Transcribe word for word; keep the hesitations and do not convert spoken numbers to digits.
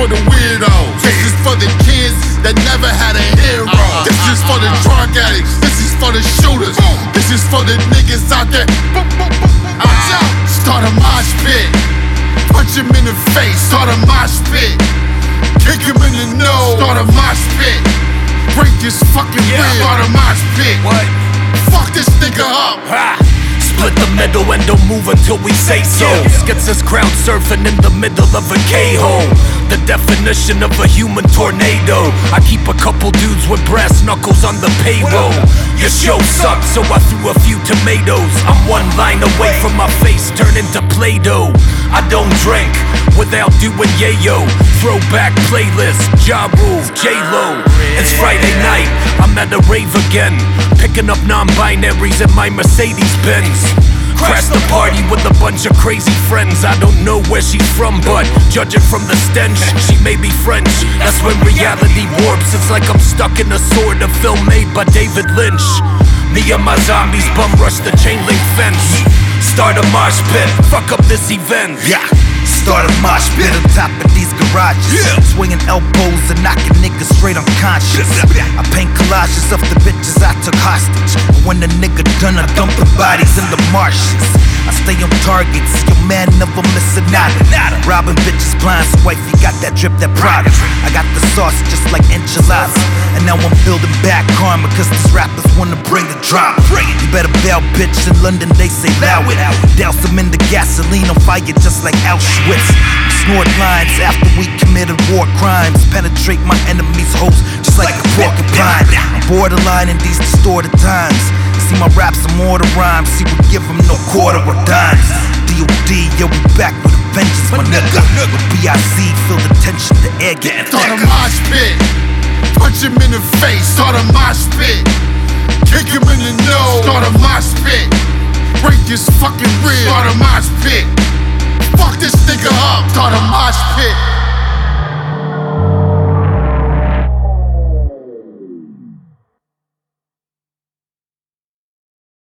for the weirdos. This is for the kids that never had a hero. This is for the drug addicts. This is for the shooters. This is for the niggas out there. Start a mosh pit. Punch him in the face. Start a mosh pit. Kick him in the nose. Start a mosh pit. Break this fucking yeah. rib. Start a mosh pit. What? Fuck this nigga up. Ha. Split the middle and don't move until we say so. Gets us crowd surfing in the middle of a K-hole. The definition of a human tornado. I keep a couple dudes with brass knuckles on the payroll. Your show sucked, so I threw a few tomatoes. I'm one line away from my face turning to Play-Doh. I don't drink without doing yayo. Throwback playlist, Ja Rule, J-Lo. It's Friday night, I'm at a rave again. Picking up non-binaries in my Mercedes-Benz. Crash the party with a bunch of crazy friends. I don't know where she's from, but judging from the stench, she may be French. That's when reality warps. It's like I'm stuck in a sort of film made by David Lynch. Me and my zombies bum rush the chain link fence. Start a mosh pit, fuck up this event. Yeah. Start a mosh pit on top of these garages. Yeah. Swinging elbows and knocking niggas straight unconscious. I paint collages of the bitches I took hostage. When the nigga done, I dump the bodies in the marshes. I stay on target, see your man never miss a nada. Robbing bitches blind, so wifey got that drip, that Prada. I got the sauce just like enchiladas. And now I'm building back karma, cause these rappers wanna bring the drama. You better bail, bitch, in London they say loud it. Douse them in the gasoline on fire just like Auschwitz. We snort lines after we committed war crimes. Penetrate my enemies' hoes just like a porcupine. I'm borderline in these distorted times. See my raps are more to rhyme. See we give them no quarter or dimes. D O D, yo, we back with a vengeance, my nigga. With B I Z, feel the tension, the air getting thicker. Start a mosh pit. Punch him in the face. Start a mosh pit. Kick him in the nose. Start a mosh pit. Break this fucking rib. Start a mosh pit. Fuck this nigga up. Start a mosh pit.